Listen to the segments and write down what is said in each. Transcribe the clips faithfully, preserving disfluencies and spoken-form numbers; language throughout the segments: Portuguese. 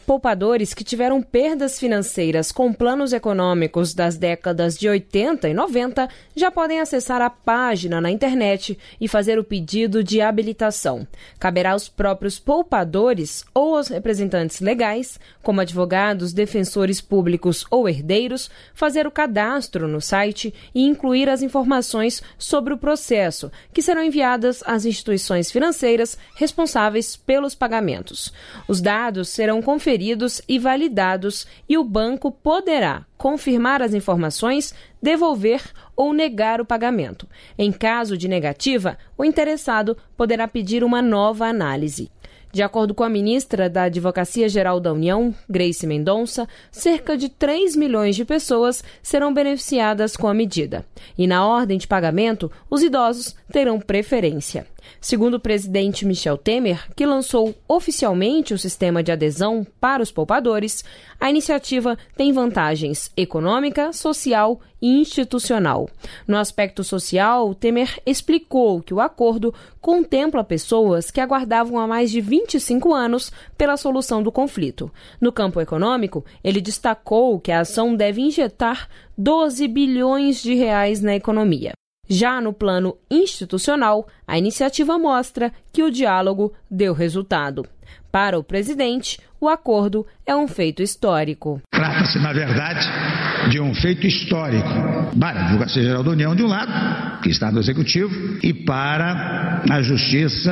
Poupadores que tiveram perdas financeiras com planos econômicos das décadas de oitenta e noventa já podem acessar a página na internet e fazer o pedido de habilitação. Caberá aos próprios poupadores ou aos representantes legais, como advogados, defensores públicos ou herdeiros, fazer o cadastro no site e incluir as informações sobre o processo, que serão enviadas às instituições financeiras responsáveis pelos pagamentos. Os dados serão conferidos e validados e o banco poderá confirmar as informações, devolver ou negar o pagamento. Em caso de negativa, o interessado poderá pedir uma nova análise. De acordo com a ministra da Advocacia Geral da União, Grace Mendonça, cerca de três milhões de pessoas serão beneficiadas com a medida. E na ordem de pagamento, os idosos terão preferência. Segundo o presidente Michel Temer, que lançou oficialmente o sistema de adesão para os poupadores, a iniciativa tem vantagens econômica, social e institucional. No aspecto social, Temer explicou que o acordo contempla pessoas que aguardavam há mais de vinte e cinco anos pela solução do conflito. No campo econômico, ele destacou que a ação deve injetar doze bilhões de reais na economia. Já no plano institucional, a iniciativa mostra que o diálogo deu resultado. Para o presidente, o acordo é um feito histórico. Trata-se, na verdade, de um feito histórico para a Advocacia Geral da União, de um lado, que está no Executivo, e para a Justiça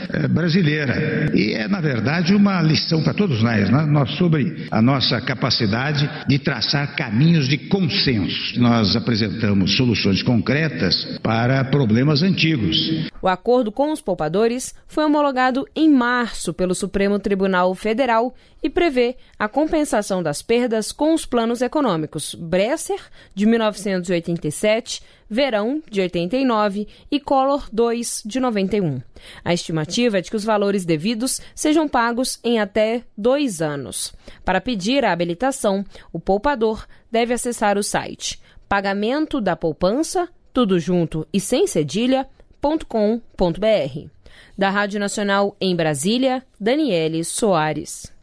brasileira. E é, na verdade, uma lição para todos nós, né? nós sobre a nossa capacidade de traçar caminhos de consenso. Nós apresentamos soluções concretas para problemas antigos. O acordo com os poupadores foi homologado em março pelo Supremo Tribunal Federal e prevê a compensação das perdas com os planos econômicos Bresser, de mil novecentos e oitenta e sete, Verão, de oitenta e nove e Collor dois, de noventa e um. A estimativa é de que os valores devidos sejam pagos em até dois anos. Para pedir a habilitação, o poupador deve acessar o site pagamento da poupança, tudo junto e sem cedilha, ponto com ponto br. Da Rádio Nacional em Brasília, Daniele Soares.